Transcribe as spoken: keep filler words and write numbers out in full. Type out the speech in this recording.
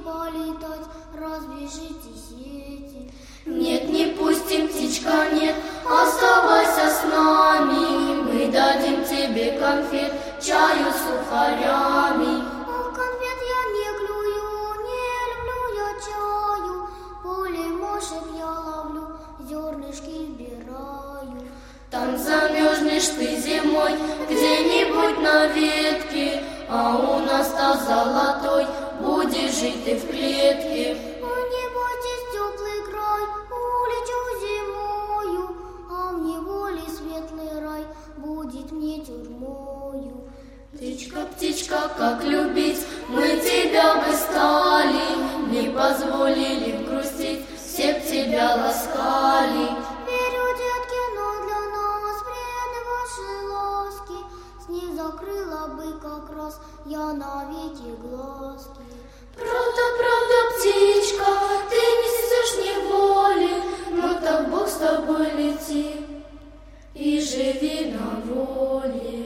полетать, развяжите сети. Нет, не пустим, птичка, нет, оставайся с нами. Мы дадим тебе конфет, чаю с сухарями. Ох, конфет я не клюю, не люблю я чаю. Поле мошек я ловлю, зернышки сбираю. Там замерзнешь ты зимой где-нибудь на ветке, а у нас-то золотой, будешь жить ты в клетке. Не бойтесь, теплый край, улечу зимою, а в неволе светлый рай будет мне тюрьмою. Птичка, птичка, как любить, мы тебя бы стали, не позволили грустить, все б тебя ласкали. Верю, детки, но для нас вредны ваши ласки, с них закрыла бы как раз я навеки глазки. Правда, правда, птичка, ты несешь неволи, но так Бог с тобой лети и живи на воле.